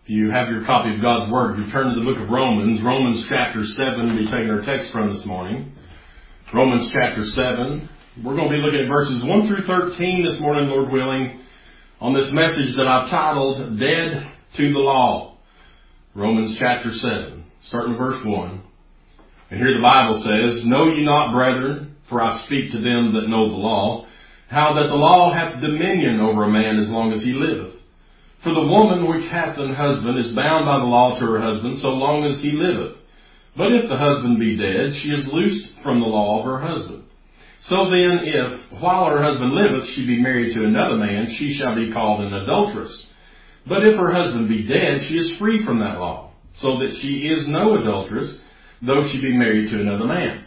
you have your copy of God's Word, you turn to the book of Romans. Romans chapter 7, we'll be taking our text from this morning. Romans chapter 7. We're going to be looking at verses 1 through 13 this morning, Lord willing, on this message that I've titled, Dead to the Law. Romans chapter 7, starting with verse 1. And here the Bible says, Know ye not, brethren, for I speak to them that know the law, how that the law hath dominion over a man as long as he liveth. For the woman which hath an husband is bound by the law to her husband so long as he liveth. But if the husband be dead, she is loosed from the law of her husband. So then, if, while her husband liveth, she be married to another man, she shall be called an adulteress. But if her husband be dead, she is free from that law, so that she is no adulteress, though she be married to another man.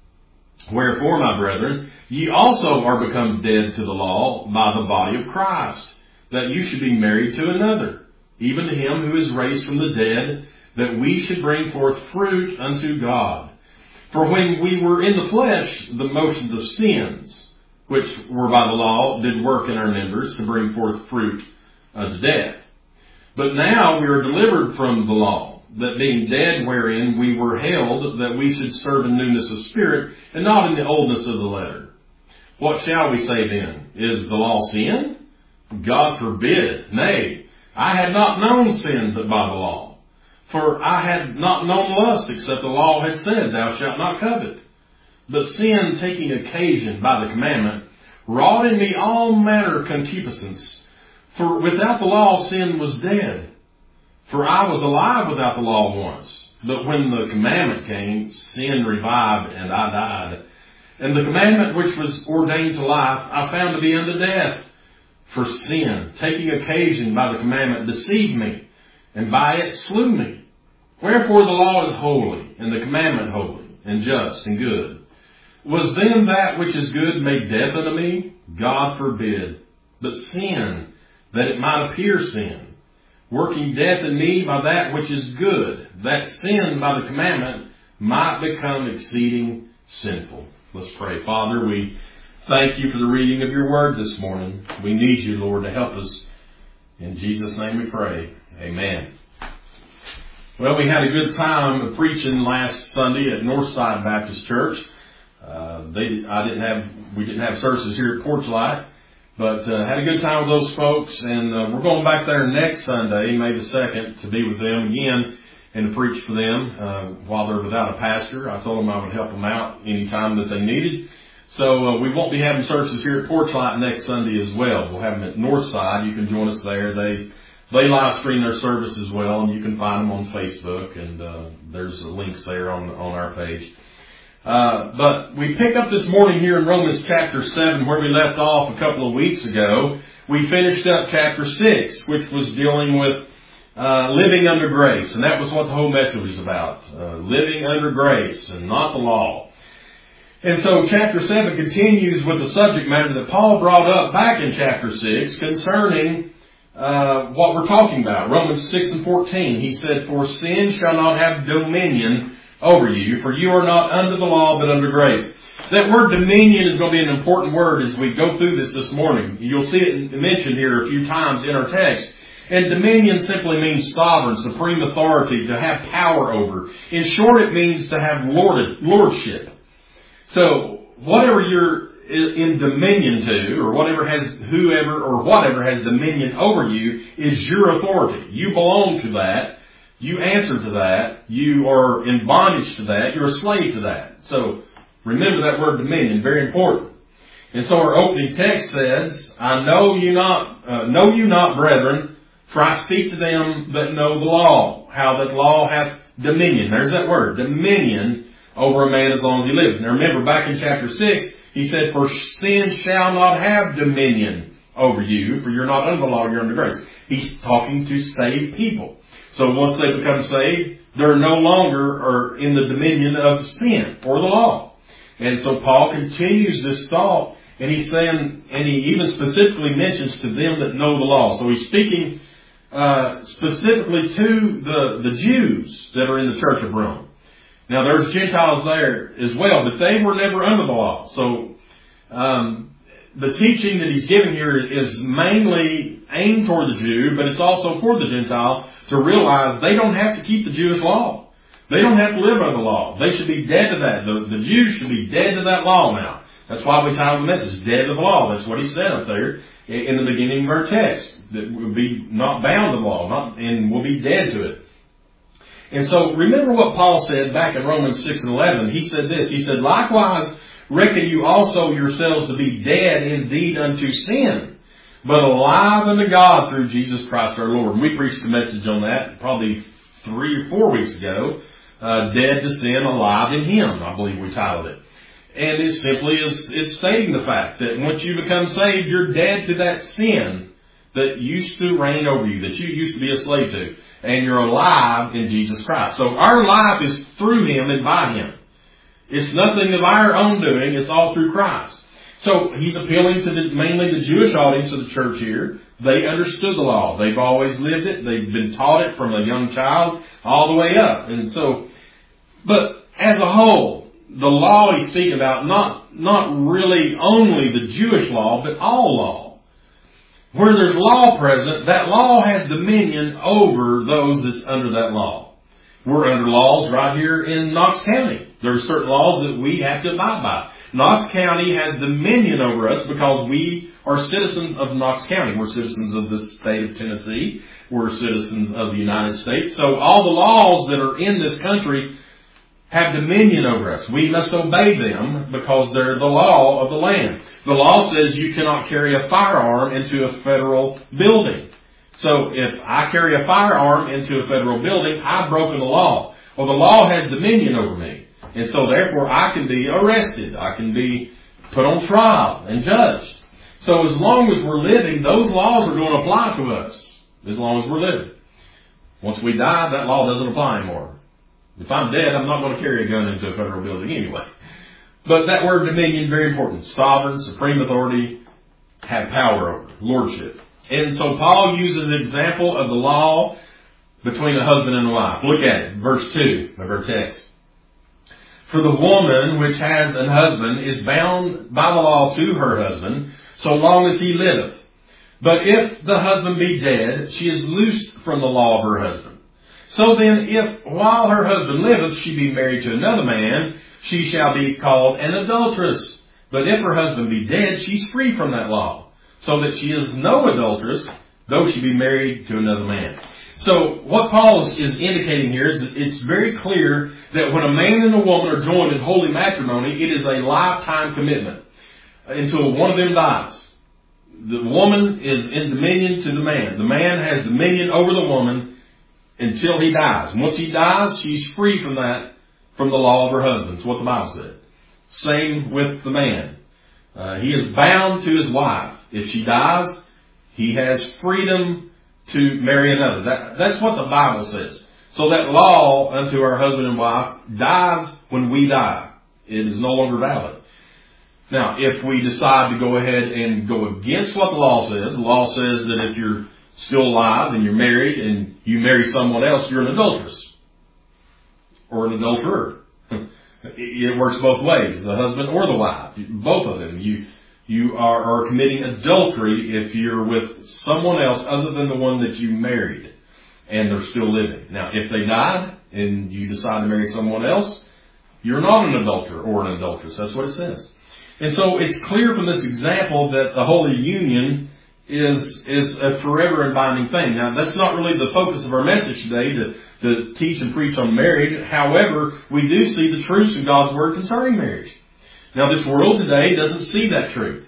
Wherefore, my brethren, ye also are become dead to the law by the body of Christ, that you should be married to another, even to him who is raised from the dead, that we should bring forth fruit unto God. For when we were in the flesh, the motions of sins, which were by the law, did work in our members to bring forth fruit unto death. But now we are delivered from the law, that being dead wherein we were held, that we should serve in newness of spirit, and not in the oldness of the letter. What shall we say then? Is the law sin? God forbid. Nay, I had not known sin but by the law. For I had not known lust, except the law had said, Thou shalt not covet. But sin, taking occasion by the commandment, wrought in me all manner of concupiscence. For without the law sin was dead. For I was alive without the law once. But when the commandment came, sin revived, and I died. And the commandment which was ordained to life, I found to be unto death. For sin, taking occasion by the commandment, deceived me, and by it slew me. Wherefore the law is holy, and the commandment holy, and just, and good. Was then that which is good made death unto me? God forbid. But sin, that it might appear sin, working death in me by that which is good, that sin by the commandment might become exceeding sinful. Let's pray. Father, we thank you for the reading of your word this morning. We need you, Lord, to help us. In Jesus' name we pray. Amen. Well, we had a good time preaching last Sunday at Northside Baptist Church. We didn't have services here at Porchlight, but had a good time with those folks. And we're going back there next Sunday, May the 2nd, to be with them again and to preach for them while they're without a pastor. I told them I would help them out anytime that they needed. So we won't be having services here at Porchlight next Sunday as well. We'll have them at Northside. You can join us there. They live stream their service as well, and you can find them on Facebook, and there's links there on our page. But we pick up this morning here in Romans chapter 7 where we left off a couple of weeks ago. We finished up chapter 6, which was dealing with living under grace, and that was what the whole message was about, living under grace and not the law. And so chapter 7 continues with the subject matter that Paul brought up back in chapter 6 concerning what we're talking about. Romans 6 and 14. He said, For sin shall not have dominion over you, for you are not under the law, but under grace. That word dominion is going to be an important word as we go through this morning. You'll see it mentioned here a few times in our text. And dominion simply means sovereign, supreme authority, to have power over. In short, it means to have lordship. So whatever you're in dominion to, or whoever has dominion over you is your authority. You belong to that. You answer to that. You are in bondage to that. You're a slave to that. So remember that word dominion, very important. And so our opening text says, I know you not, brethren, for I speak to them that know the law, how that law hath dominion. There's that word, dominion over a man as long as he lives. Now remember, back in chapter 6, he said, For sin shall not have dominion over you, for you're not under the law, you're under grace. He's talking to saved people. So once they become saved, they're no longer in the dominion of sin or the law. And so Paul continues this thought, and he's saying, and he even specifically mentions to them that know the law. So he's speaking specifically to the Jews that are in the church of Rome. Now, there's Gentiles there as well, but they were never under the law. So the teaching that he's giving here is mainly aimed toward the Jew, but it's also for the Gentile to realize they don't have to keep the Jewish law. They don't have to live by the law. They should be dead to that. The Jews should be dead to that law now. That's why we titled the message, Dead to the Law. That's what he said up there in the beginning of our text. That we'll be not bound to the law, and we'll be dead to it. And so remember what Paul said back in Romans 6:11. He said this. He said, likewise, reckon you also yourselves to be dead indeed unto sin, but alive unto God through Jesus Christ our Lord. And we preached a message on that probably 3 or 4 weeks ago. Dead to sin, alive in Him, I believe we titled it. And it simply is stating the fact that once you become saved, you're dead to that sin that used to reign over you, that you used to be a slave to. And you're alive in Jesus Christ. So our life is through Him and by Him. It's nothing of our own doing. It's all through Christ. So he's appealing to mainly the Jewish audience of the church here. They understood the law. They've always lived it. They've been taught it from a young child all the way up. And so, but as a whole, the law he's speaking about, not really only the Jewish law, but all law. Where there's law present, that law has dominion over those that's under that law. We're under laws right here in Knox County. There are certain laws that we have to abide by. Knox County has dominion over us because we are citizens of Knox County. We're citizens of the state of Tennessee. We're citizens of the United States. So all the laws that are in this country have dominion over us. We must obey them because they're the law of the land. The law says you cannot carry a firearm into a federal building. So if I carry a firearm into a federal building, I've broken the law. Well, the law has dominion over me. And so therefore I can be arrested. I can be put on trial and judged. So as long as we're living, those laws are going to apply to us. As long as we're living. Once we die, that law doesn't apply anymore. If I'm dead, I'm not going to carry a gun into a federal building anyway. But that word dominion, very important. Sovereign, supreme authority, have power over, lordship. And so Paul uses an example of the law between a husband and a wife. Look at it, verse 2 of our text. For the woman which has an husband is bound by the law to her husband, so long as he liveth. But if the husband be dead, she is loosed from the law of her husband. So then, if while her husband liveth she be married to another man, she shall be called an adulteress. But if her husband be dead, she's free from that law, so that she is no adulteress, though she be married to another man. So what Paul is indicating here is it's very clear that when a man and a woman are joined in holy matrimony, it is a lifetime commitment until one of them dies. The woman is in dominion to the man. The man has dominion over the woman until he dies. Once he dies, she's free from the law of her husband. That's what the Bible said. Same with the man. He is bound to his wife. If she dies, he has freedom to marry another. That's what the Bible says. So that law unto our husband and wife dies when we die. It is no longer valid. Now, if we decide to go ahead and go against what the law says that if you're still alive and you're married and you marry someone else, you're an adulteress. Or an adulterer. It works both ways, the husband or the wife. Both of them. You are committing adultery if you're with someone else other than the one that you married and they're still living. Now, if they died and you decide to marry someone else, you're not an adulterer or an adulteress. That's what it says. And so it's clear from this example that the holy union is a forever and binding thing. Now, that's not really the focus of our message today to teach and preach on marriage. However, we do see the truths of God's Word concerning marriage. Now, this world today doesn't see that truth.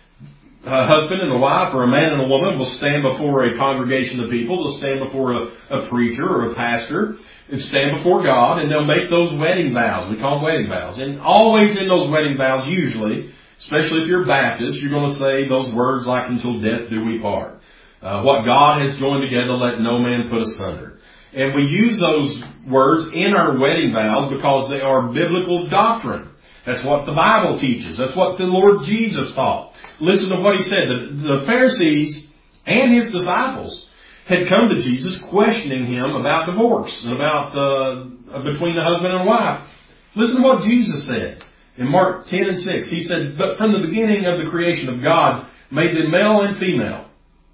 A husband and a wife or a man and a woman will stand before a congregation of people. They'll stand before a preacher or a pastor and stand before God, and they'll make those wedding vows. We call them wedding vows. And always in those wedding vows, usually, especially if you're Baptist, you're going to say those words like, until death do we part. What God has joined together, let no man put asunder. And we use those words in our wedding vows because they are biblical doctrine. That's what the Bible teaches. That's what the Lord Jesus taught. Listen to what he said. The Pharisees and his disciples had come to Jesus questioning him about divorce and about between the husband and wife. Listen to what Jesus said in Mark 10:6. He said, but from the beginning of the creation of God made them male and female.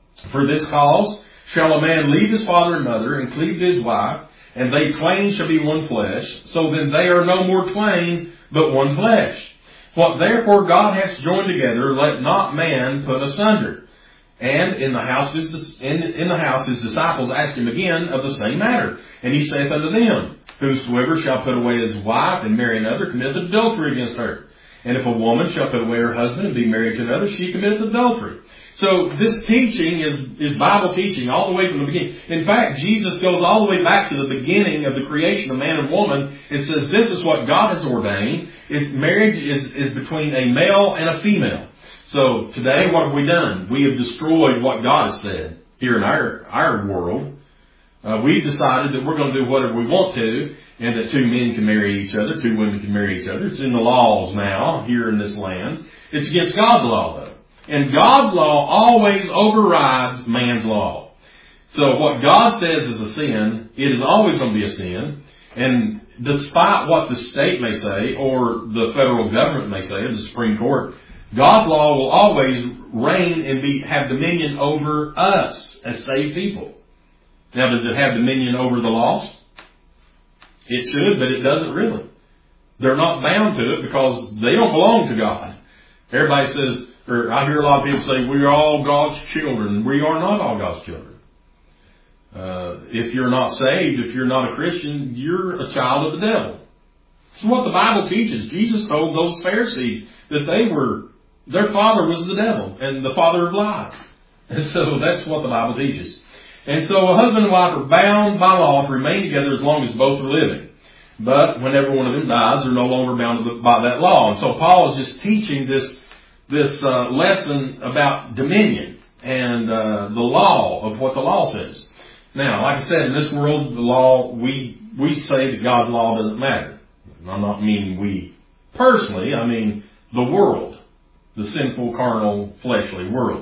For this cause shall a man leave his father and mother, and cleave to his wife, and they twain shall be one flesh. So then they are no more twain, but one flesh. What therefore God hath joined together, let not man put asunder. And in the house his disciples asked him again of the same matter. And he saith unto them, Whosoever shall put away his wife and marry another committeth adultery against her. And if a woman shall put away her husband and be married to another, she committeth adultery. So this teaching is Bible teaching all the way from the beginning. In fact, Jesus goes all the way back to the beginning of the creation of man and woman and says this is what God has ordained. Marriage is between a male and a female. So today, what have we done? We have destroyed what God has said here in our world. We've decided that we're going to do whatever we want to, and that two men can marry each other, two women can marry each other. It's in the laws now here in this land. It's against God's law, though. And God's law always overrides man's law. So what God says is a sin, it is always going to be a sin. And despite what the state may say, or the federal government may say, or the Supreme Court, God's law will always reign and have dominion over us as saved people. Now, does it have dominion over the lost? It should, but it doesn't really. They're not bound to it because they don't belong to God. Everybody says, or I hear a lot of people say, we are all God's children. We are not all God's children. If you're not saved, if you're not a Christian, you're a child of the devil. This is what the Bible teaches. Jesus told those Pharisees that their father was the devil and the father of lies. And so that's what the Bible teaches. And so a husband and wife are bound by law to remain together as long as both are living. But whenever one of them dies, they're no longer bound by that law. And so Paul is just teaching this lesson about dominion and the law of what the law says. Now, like I said, in this world, the law, we say that God's law doesn't matter. I'm not meaning we personally, I mean the world, the sinful, carnal, fleshly world.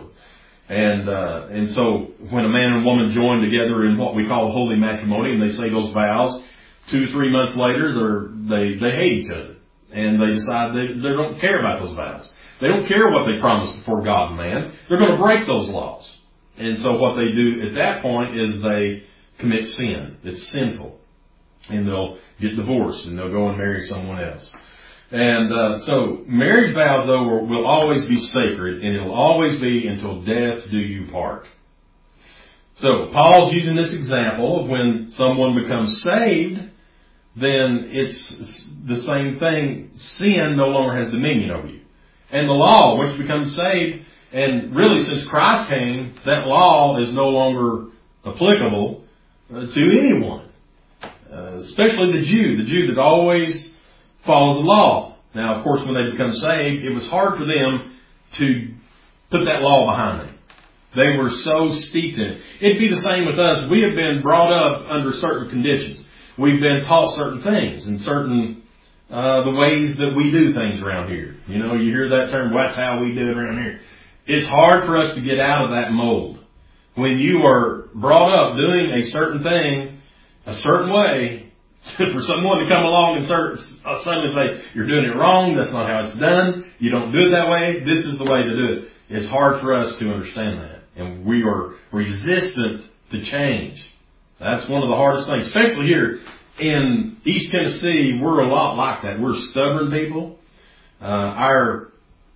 And so when a man and woman join together in what we call holy matrimony, and they say those vows, 2-3 months later, they hate each other. And they decide they don't care about those vows. They don't care what they promised before God and man. They're going to break those laws. And so what they do at that point is they commit sin. It's sinful. And they'll get divorced and they'll go and marry someone else. And so marriage vows, though, will always be sacred, and it'll always be until death do you part. So Paul's using this example of when someone becomes saved, then it's the same thing. Sin no longer has dominion over you. And the law, once you become saved, and really since Christ came, that law is no longer applicable to anyone, especially the Jew that always follows the law. Now, of course, when they become saved, it was hard for them to put that law behind them. They were so steeped in it. It'd be the same with us. We have been brought up under certain conditions. We've been taught certain things and certain the ways that we do things around here. You know, you hear that term, that's how we do it around here. It's hard for us to get out of that mold. When you are brought up doing a certain thing a certain way, for someone to come along and suddenly say, you're doing it wrong, that's not how it's done, you don't do it that way, this is the way to do it. It's hard for us to understand that. And we are resistant to change. That's one of the hardest things, especially here in East Tennessee. We're a lot like that. We're stubborn people. Our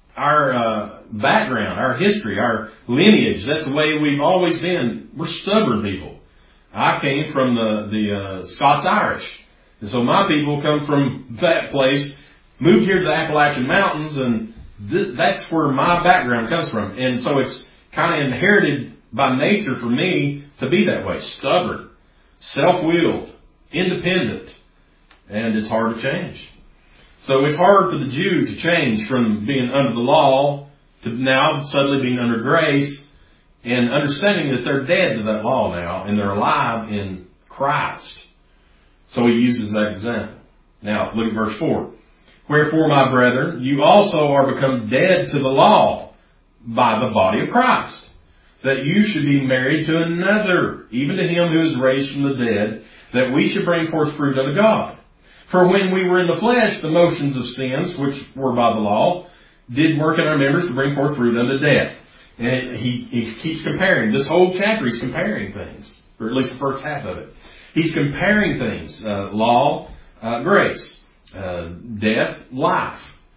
background, our history, our lineage, that's the way we've always been. We're stubborn people. I came from the Scots-Irish. And so my people come from that place, moved here to the Appalachian Mountains, and that's where my background comes from. And so it's kind of inherited by nature for me to be that way. Stubborn, self-willed, independent, and it's hard to change. So it's hard for the Jew to change from being under the law to now suddenly being under grace and understanding that they're dead to that law now and they're alive in Christ. So he uses that example. Now look at verse 4. Wherefore, my brethren, you also are become dead to the law by the body of Christ, that you should be married to another, even to him who is raised from the dead, that we should bring forth fruit unto God. For when we were in the flesh, the motions of sins, which were by the law, did work in our members to bring forth fruit unto death. And he keeps comparing. This whole chapter he's comparing things, or at least the first half of it. He's comparing things. Law, grace. Death, life.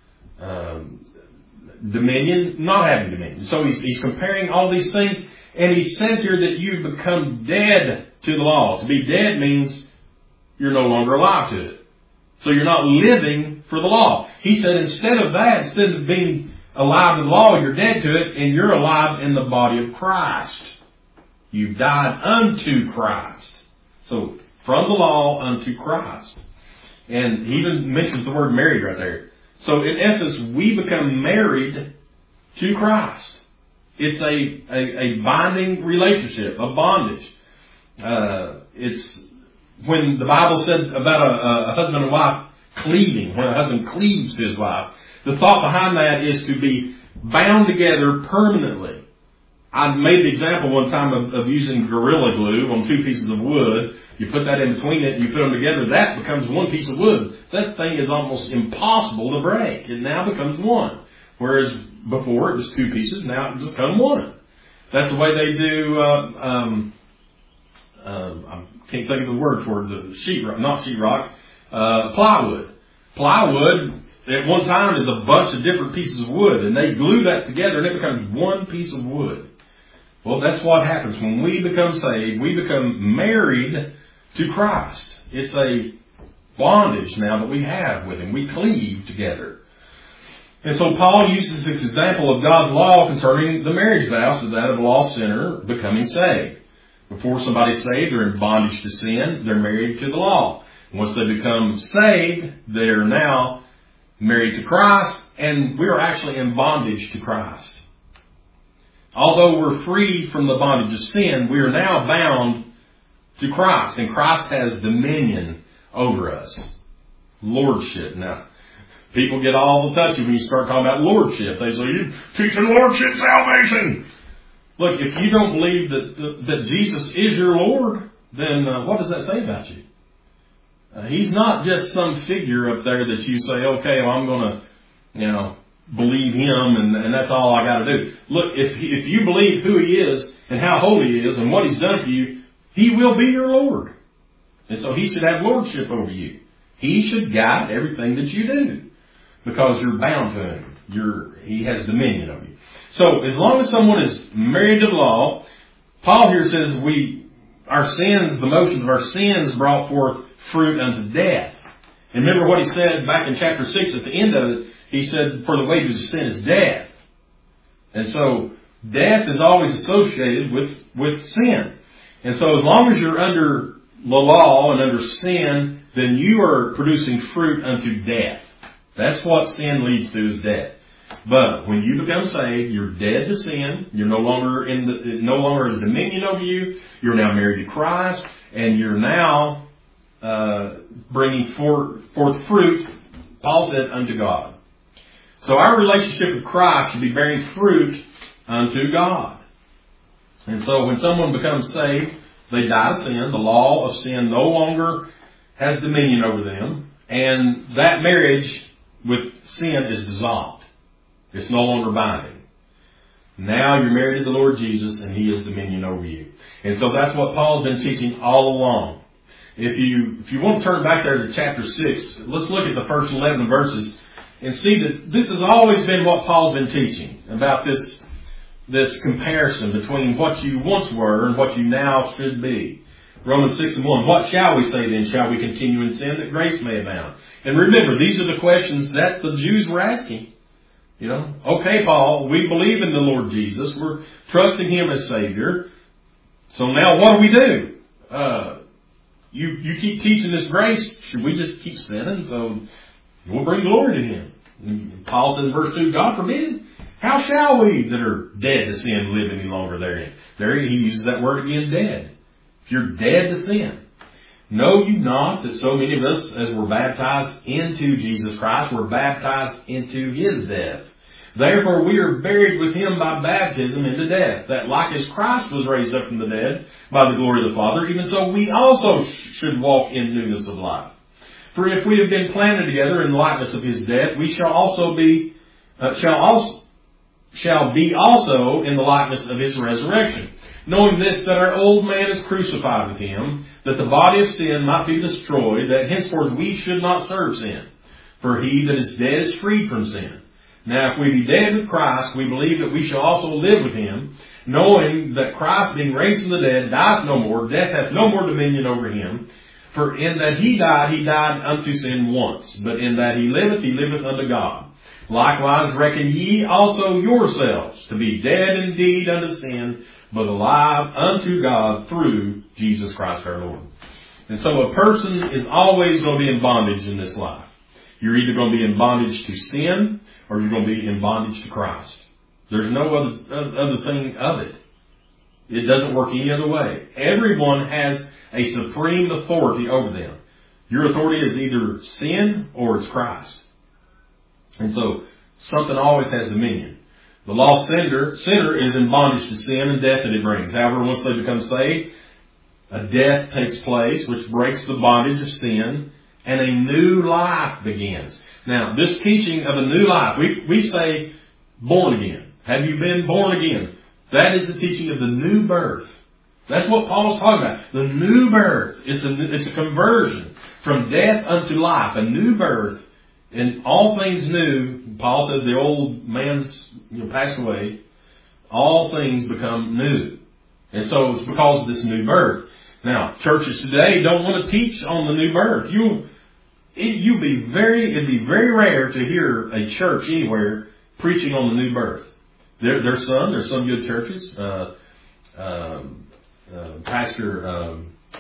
Dominion, not having dominion. So he's comparing all these things. And he says here that you become dead to the law. To be dead means you're no longer alive to it. So you're not living for the law. He said instead of that, instead of being alive to the law, you're dead to it, and you're alive in the body of Christ. You've died unto Christ. So from the law unto Christ. And he even mentions the word married right there. So in essence, we become married to Christ. It's a binding relationship, a bondage. It's when the Bible said about a husband and wife cleaving, when a husband cleaves to his wife, the thought behind that is to be bound together permanently. I made the example one time of using Gorilla Glue on two pieces of wood. You put that in between it and you put them together, that becomes one piece of wood. That thing is almost impossible to break. It now becomes one. Whereas before it was two pieces, now it becomes one. That's the way they do, I can't think of the word for it, the sheetrock, plywood. Plywood, at one time, is a bunch of different pieces of wood, and they glue that together and it becomes one piece of wood. Well, that's what happens. When we become saved, we become married to Christ. It's a bondage now that we have with Him. We cleave together. And so Paul uses this example of God's law concerning the marriage vows to that of a lost sinner becoming saved. Before somebody's saved, they're in bondage to sin. They're married to the law. Once they become saved, they're now married to Christ, and we're actually in bondage to Christ. Although we're free from the bondage of sin, we are now bound to Christ, and Christ has dominion over us. Lordship. Now, people get all touchy when you start talking about lordship. They say, you're teaching lordship salvation. Look, if you don't believe that Jesus is your Lord, then what does that say about you? He's not just some figure up there that you say, okay, well, I'm going to, believe Him and that's all I got to do. Look, if you believe who He is and how holy He is and what He's done for you, He will be your Lord. And so He should have lordship over you. He should guide everything that you do because you're bound to Him. He has dominion over you. So as long as someone is married to the law, Paul here says our sins, the motions of our sins brought forth fruit unto death. And remember what he said back in chapter 6 at the end of it. He said, for the wages of sin is death. And so death is always associated with sin. And so as long as you're under the law and under sin, then you are producing fruit unto death. That's what sin leads to, is death. But when you become saved, you're dead to sin. You're no longer no longer has dominion over you. You're now married to Christ, and you're now bringing forth fruit. Paul said unto God. So our relationship with Christ should be bearing fruit unto God. And so when someone becomes saved, they die to sin. The law of sin no longer has dominion over them, and that marriage with sin is dissolved. It's no longer binding. Now you're married to the Lord Jesus, and He has dominion over you. And so that's what Paul's been teaching all along. If you want to turn back there to chapter 6, let's look at the first 11 verses and see that this has always been what Paul's been teaching about this comparison between what you once were and what you now should be. Romans 6:1. What shall we say then? Shall we continue in sin that grace may abound? And remember, these are the questions that the Jews were asking. Okay, Paul, we believe in the Lord Jesus. We're trusting Him as Savior. So now what do we do? You keep teaching this grace. Should we just keep sinning so we'll bring glory to Him? And Paul says in verse 2, God forbid. How shall we that are dead to sin live any longer therein? There he uses that word again, dead. If you're dead to sin. Know you not that so many of us, as were baptized into Jesus Christ, were baptized into His death? Therefore we are buried with Him by baptism into death, that like as Christ was raised up from the dead by the glory of the Father, even so we also should walk in newness of life. For if we have been planted together in the likeness of His death, we shall shall be also in the likeness of his resurrection. Knowing this, that our old man is crucified with him, that the body of sin might be destroyed, that henceforth we should not serve sin. For he that is dead is freed from sin. Now if we be dead with Christ, we believe that we shall also live with him, knowing that Christ, being raised from the dead, dieth no more, death hath no more dominion over him. For in that he died unto sin once, but in that he liveth unto God. Likewise reckon ye also yourselves to be dead indeed unto sin, but alive unto God through Jesus Christ our Lord. And so a person is always going to be in bondage in this life. You're either going to be in bondage to sin, or you're going to be in bondage to Christ. There's no other thing of it. It doesn't work any other way. Everyone has a supreme authority over them. Your authority is either sin or it's Christ. And so something always has dominion. The lost sinner is in bondage to sin and death that it brings. However, once they become saved, a death takes place which breaks the bondage of sin, and a new life begins. Now, this teaching of a new life, we say born again. Have you been born again? That is the teaching of the new birth. That's what Paul's talking about. The new birth. It's a conversion from death unto life. A new birth. And all things new. Paul says the old man's passed away. All things become new. And so it's because of this new birth. Now, churches today don't want to teach on the new birth. It'd be very rare to hear a church anywhere preaching on the new birth. There's some good churches. Pastor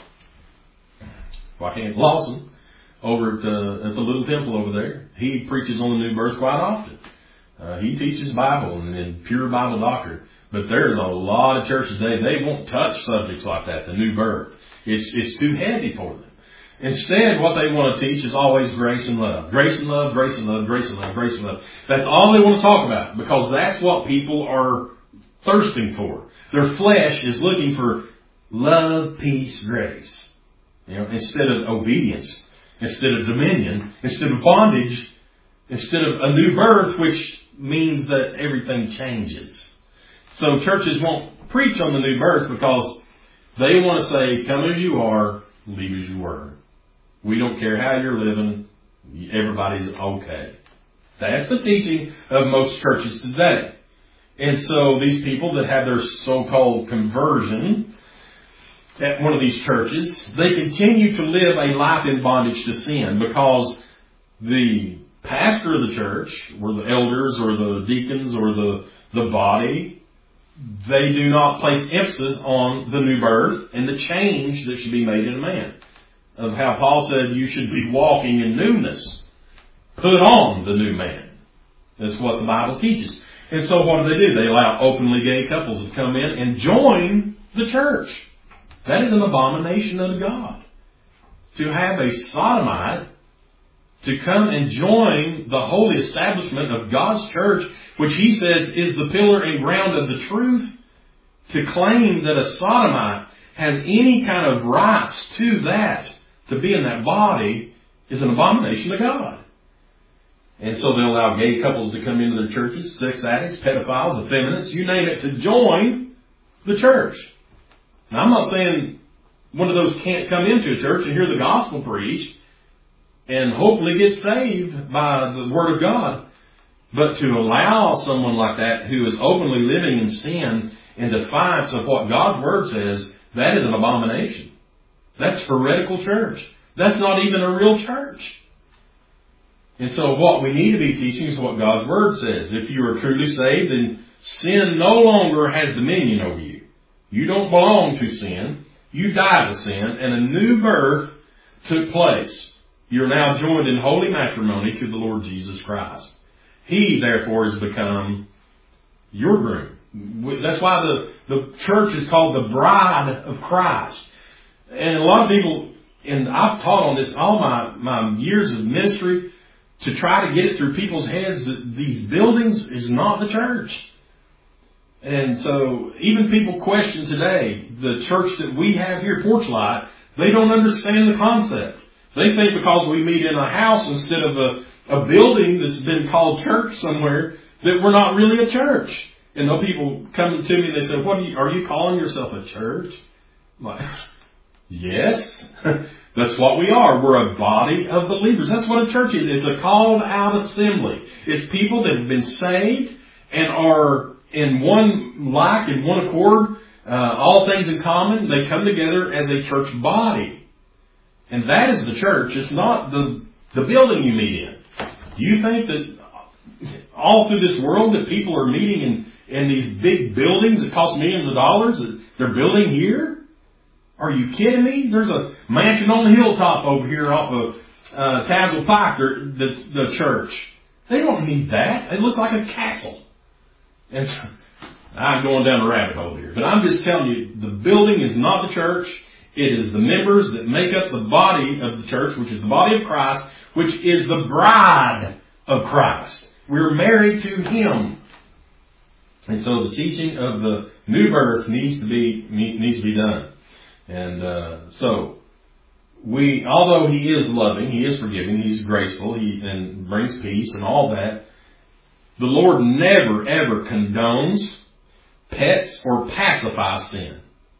Lawson over at the little temple over there, he preaches on the new birth quite often. He teaches Bible and pure Bible doctrine. But there's a lot of churches today, they won't touch subjects like that, the new birth. It's too heavy for them. Instead, what they want to teach is always grace and love. Grace and love, grace and love, grace and love, grace and love. That's all they want to talk about, because that's what people are thirsting for. Their flesh is looking for love, peace, grace. Instead of obedience, instead of dominion, instead of bondage, instead of a new birth, which means that everything changes. So churches won't preach on the new birth because they want to say, come as you are, leave as you were. We don't care how you're living. Everybody's okay. That's the teaching of most churches today. And so these people that have their so-called conversion at one of these churches, they continue to live a life in bondage to sin because the pastor of the church, or the elders, or the deacons, or the body, they do not place emphasis on the new birth and the change that should be made in a man. Of how Paul said you should be walking in newness. Put on the new man. That's what the Bible teaches. And so what do? They allow openly gay couples to come in and join the church. That is an abomination unto God. To have a sodomite to come and join the holy establishment of God's church, which he says is the pillar and ground of the truth, to claim that a sodomite has any kind of rights to that, to be in that body, is an abomination to God. And so they allow gay couples to come into their churches, sex addicts, pedophiles, effeminates, you name it, to join the church. Now, I'm not saying one of those can't come into a church and hear the gospel preached and hopefully get saved by the Word of God. But to allow someone like that who is openly living in sin in defiance of what God's Word says, that is an abomination. That's heretical church. That's not even a real church. And so what we need to be teaching is what God's Word says. If you are truly saved, then sin no longer has dominion over you. You don't belong to sin. You died to sin, and a new birth took place. You're now joined in holy matrimony to the Lord Jesus Christ. He, therefore, has become your groom. That's why the church is called the bride of Christ. And a lot of people, and I've taught on this all my years of ministry, to try to get it through people's heads that these buildings is not the church. And so even people question today, the church that we have here, Porchlight, they don't understand the concept. They think because we meet in a house instead of a building that's been called church somewhere, that we're not really a church. And though people come to me and they say, are you calling yourself a church? I'm like, yes, that's what we are. We're a body of believers. That's what a church is. It's a called out assembly. It's people that have been saved and are in one accord, all things in common. They come together as a church body. And that is the church. It's not the building you meet in. Do you think that all through this world that people are meeting in these big buildings that cost millions of dollars that they're building here? Are you kidding me? There's a mansion on the hilltop over here off of Tazewell Pike that's the church. They don't need that. It looks like a castle. And so, I'm going down a rabbit hole here. But I'm just telling you, the building is not the church. It is the members that make up the body of the church, which is the body of Christ, which is the bride of Christ. We're married to Him. And so the teaching of the new birth needs to be done. And so although He is loving, He is forgiving, He's graceful, and brings peace and all that, the Lord never ever condones, pets, or pacifies sin.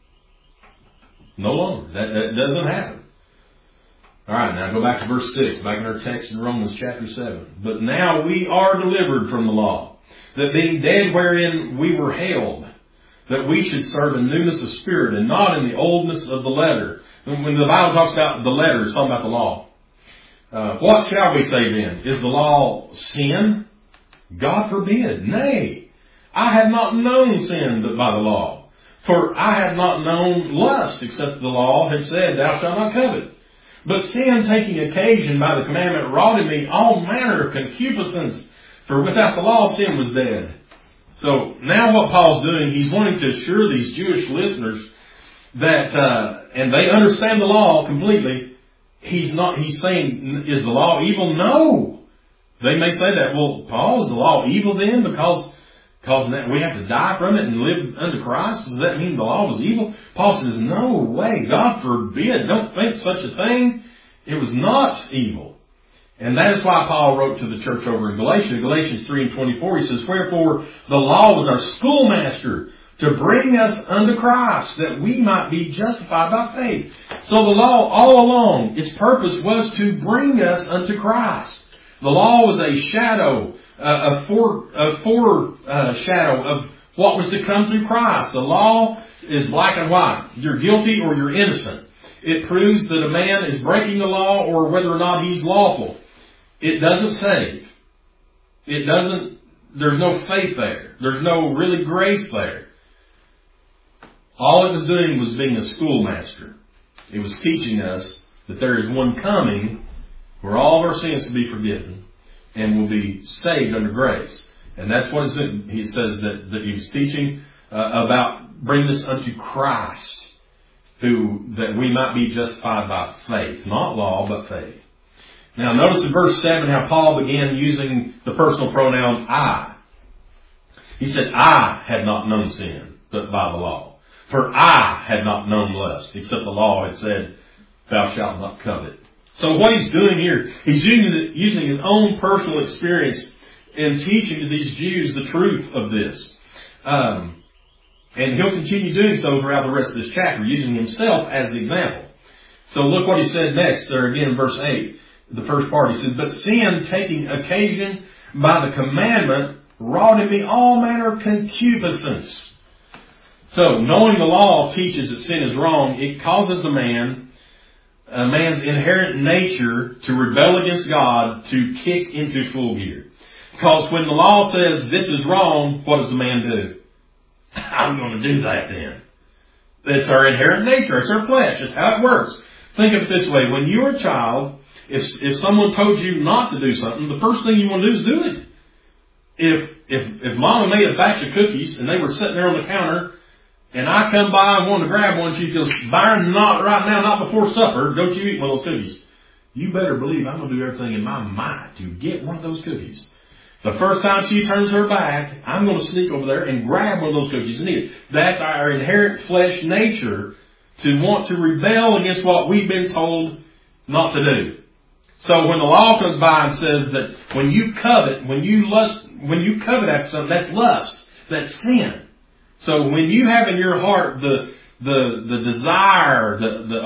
No longer. That doesn't happen. Alright, now go back to verse 6, back in our text in Romans chapter 7. But now we are delivered from the law, that being dead wherein we were held, that we should serve in newness of spirit and not in the oldness of the letter. When the Bible talks about the letter, it's talking about the law. What shall we say then? Is the law sin? God forbid. Nay, I have not known sin but by the law. For I have not known lust, except the law had said, Thou shalt not covet. But sin, taking occasion by the commandment, wrought in me all manner of concupiscence. For without the law, sin was dead. So now what Paul's doing, he's wanting to assure these Jewish listeners that, and they understand the law completely. He's saying, is the law evil? No. They may say that. Well, Paul, is the law evil then? Because we have to die from it and live unto Christ? Does that mean the law was evil? Paul says, no way. God forbid. Don't think such a thing. It was not evil. And that is why Paul wrote to the church over in Galatia. Galatians 3:24, he says, Wherefore the law was our schoolmaster to bring us unto Christ, that we might be justified by faith. So the law all along, its purpose was to bring us unto Christ. The law was a shadow, a foreshadow of what was to come through Christ. The law is black and white. You're guilty or you're innocent. It proves that a man is breaking the law or whether or not he's lawful. It doesn't save. There's no faith there. There's no really grace there. All it was doing was being a schoolmaster. It was teaching us that there is one coming where all of our sins will be forgiven and will be saved under grace. And that's what he says that he was teaching about bringing us unto Christ, that we might be justified by faith. Not law, but faith. Now notice in verse 7 how Paul began using the personal pronoun I. He said, I had not known sin, but by the law. For I had not known lust, except the law had said, Thou shalt not covet. So what he's doing here, he's using his own personal experience in teaching to these Jews the truth of this. And he'll continue doing so throughout the rest of this chapter, using himself as the example. So look what he said next, there again in verse 8. The first part, he says, But sin, taking occasion by the commandment, wrought in me all manner of concupiscence. So, knowing the law teaches that sin is wrong, it causes a man's inherent nature to rebel against God to kick into full gear. Because when the law says this is wrong, what does the man do? I'm going to do that then. It's our inherent nature. It's our flesh. It's how it works. Think of it this way. When you're a child, if someone told you not to do something, the first thing you want to do is do it. If Mama made a batch of cookies and they were sitting there on the counter, and I come by and want to grab one, she goes, Byron, not right now, not before supper. Don't you eat one of those cookies. You better believe I'm going to do everything in my might to get one of those cookies. The first time she turns her back, I'm going to sneak over there and grab one of those cookies and eat it. That's our inherent flesh nature to want to rebel against what we've been told not to do. So when the law comes by and says that when you covet, when you lust when you covet after something, that's lust. That's sin. So when you have in your heart the desire, the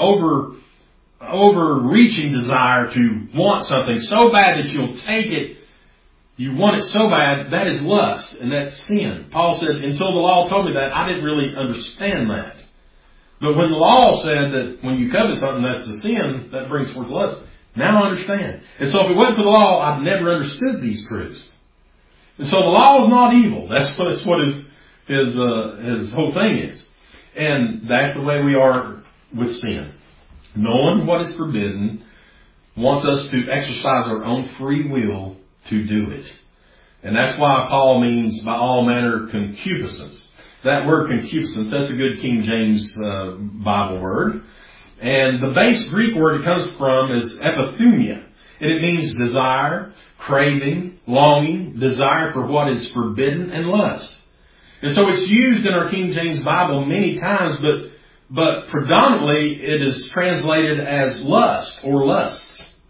overreaching desire to want something so bad that you'll take it, you want it so bad, that is lust, and that's sin. Paul said, until the law told me that, I didn't really understand that. But when the law said that when you covet something that's a sin, that brings forth lust, now I understand. And so if it wasn't for the law, I'd never understood these truths. And so the law is not evil. That's what his whole thing is. And that's the way we are with sin. Knowing what is forbidden wants us to exercise our own free will to do it. And that's why Paul means by all manner concupiscence. That word concupiscence, that's a good King James Bible word. And the base Greek word it comes from is epithumia. And it means desire, craving, longing, desire for what is forbidden, and lust. And so it's used in our King James Bible many times, but predominantly it is translated as lust or lusts.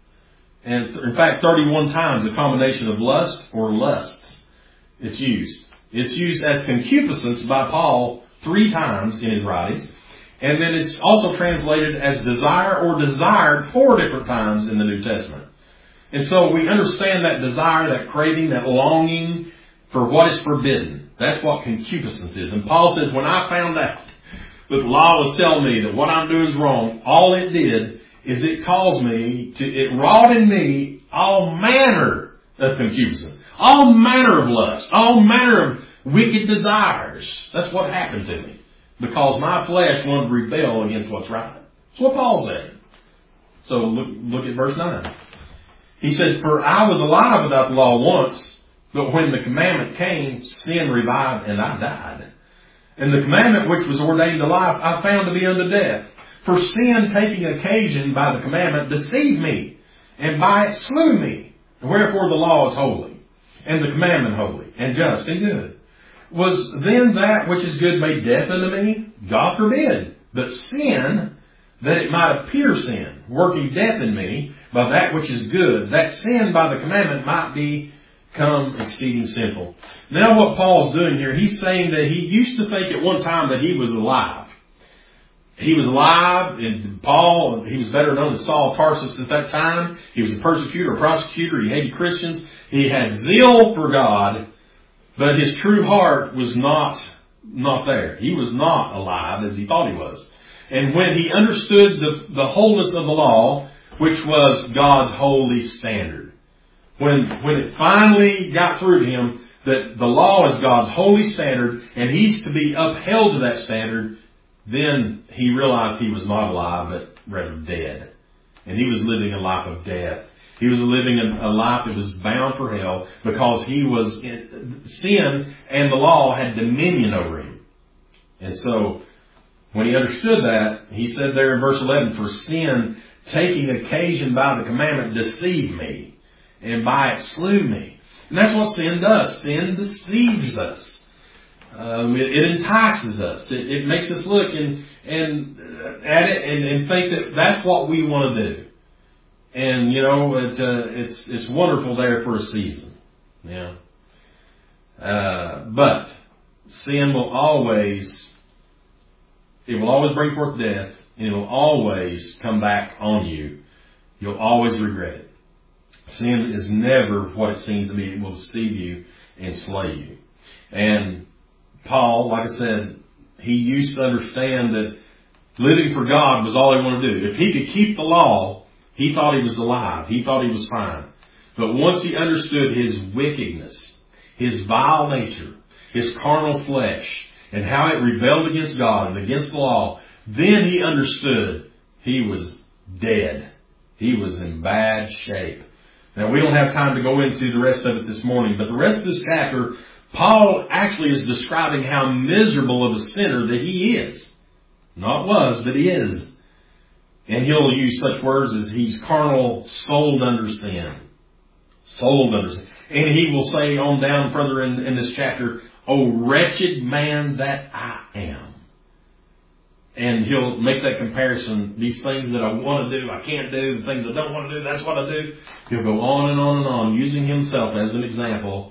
And in fact, 31 times the combination of lust or lusts it's used. It's used as concupiscence by Paul 3 times in his writings. And then it's also translated as desire or desired 4 different times in the New Testament. And so we understand that desire, that craving, that longing for what is forbidden. That's what concupiscence is. And Paul says, when I found out that the law was telling me that what I'm doing is wrong, all it did is it caused me to, it wrought in me all manner of concupiscence, all manner of lust, all manner of wicked desires. That's what happened to me. Because my flesh wanted to rebel against what's right. That's what Paul said. So look at verse 9. He said, for I was alive without the law once, but when the commandment came, sin revived and I died. And the commandment which was ordained to life, I found to be unto death. For sin taking occasion by the commandment deceived me, and by it slew me. Wherefore the law is holy, and the commandment holy, and just and good. Was then that which is good made death unto me? God forbid. But sin, that it might appear sin, working death in me by that which is good, that sin by the commandment might become exceeding sinful. Now what Paul's doing here, he's saying that he used to think at one time that he was alive. He was alive, and Paul, he was better known as Saul of Tarsus at that time. He was a persecutor, a prosecutor. He hated Christians. He had zeal for God, but his true heart was not there. He was not alive as he thought he was. And when he understood the wholeness of the law, which was God's holy standard, when it finally got through to him that the law is God's holy standard and he's to be upheld to that standard, then he realized he was not alive, but rather dead. And he was living a life of death. He was living a life that was bound for hell because sin and the law had dominion over him. And so when he understood that, he said there in verse 11, for sin taking occasion by the commandment deceived me, and by it slew me. And that's what sin does. Sin deceives us. It entices us. It makes us look and at it and think that that's what we want to do. And it's wonderful there for a season. Yeah. But sin will always bring forth death, and it will always come back on you. You'll always regret it. Sin is never what it seems to be. It will deceive you and slay you. And Paul, like I said, he used to understand that living for God was all he wanted to do. If he could keep the law, he thought he was alive. He thought he was fine. But once he understood his wickedness, his vile nature, his carnal flesh, and how it rebelled against God and against the law, then he understood he was dead. He was in bad shape. Now, we don't have time to go into the rest of it this morning, but the rest of this chapter, Paul actually is describing how miserable of a sinner that he is. Not was, but he is. And he'll use such words as he's carnal, sold under sin. Sold under sin. And he will say on down further in this chapter, "O wretched man that I am." And he'll make that comparison. These things that I want to do, I can't do. The things I don't want to do, that's what I do. He'll go on and on and on, using himself as an example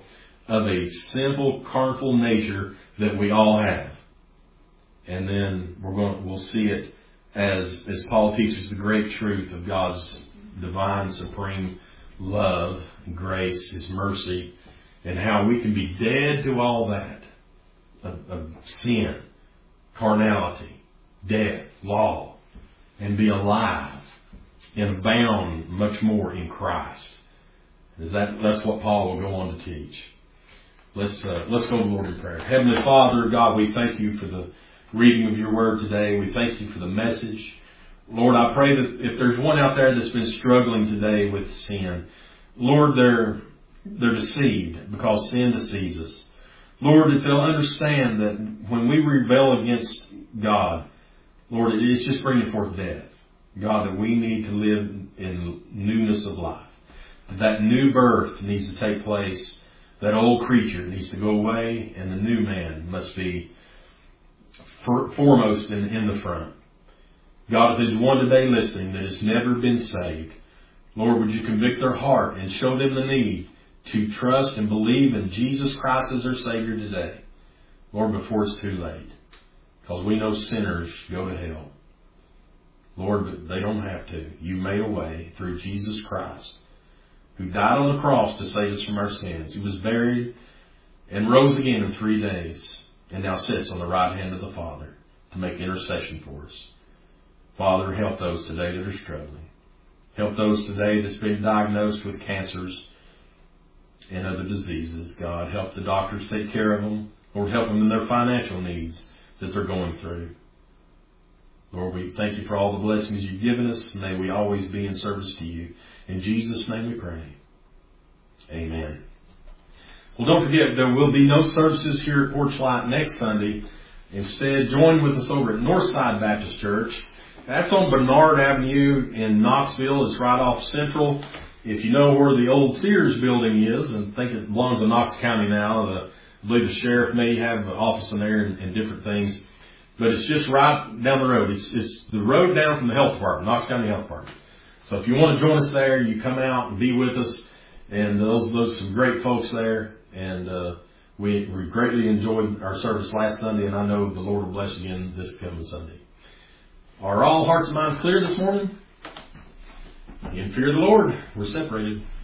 of a sinful, carnal nature that we all have. And then we'll see it as Paul teaches the great truth of God's divine, supreme love, grace, His mercy, and how we can be dead to all that of sin, carnality, death, law, and be alive and abound much more in Christ. That's what Paul will go on to teach. Let's go to the Lord in prayer. Heavenly Father, God, we thank you for the reading of your word today. We thank you for the message. Lord, I pray that if there's one out there that's been struggling today with sin, Lord, they're deceived because sin deceives us. Lord, that they'll understand that when we rebel against God, Lord, it's just bringing forth death. God, that we need to live in newness of life. That new birth needs to take place. That old creature needs to go away, and the new man must be foremost in the front. God, if there's one today listening that has never been saved, Lord, would you convict their heart and show them the need to trust and believe in Jesus Christ as their Savior today. Lord, before it's too late. Because we know sinners go to hell. Lord, but they don't have to. You made a way through Jesus Christ, who died on the cross to save us from our sins. He was buried and rose again in 3 days, and now sits on the right hand of the Father to make intercession for us. Father, help those today that are struggling. Help those today that's been diagnosed with cancers and other diseases. God, help the doctors take care of them. Lord, help them in their financial needs that they're going through. Lord, we thank you for all the blessings you've given us. May we always be in service to you. In Jesus' name we pray. Amen. Well, don't forget, there will be no services here at Porch Light next Sunday. Instead, join with us over at Northside Baptist Church. That's on Bernard Avenue in Knoxville. It's right off Central. If you know where the old Sears building is, and think it belongs to Knox County now, I believe the sheriff may have an office in there and different things. But it's just right down the road. It's the road down from the health department, Knox County Health Department. So if you want to join us there, you come out and be with us. And those some great folks there. And we greatly enjoyed our service last Sunday, and I know the Lord will bless you again this coming Sunday. Are all hearts and minds clear this morning? In fear of the Lord, we're separated.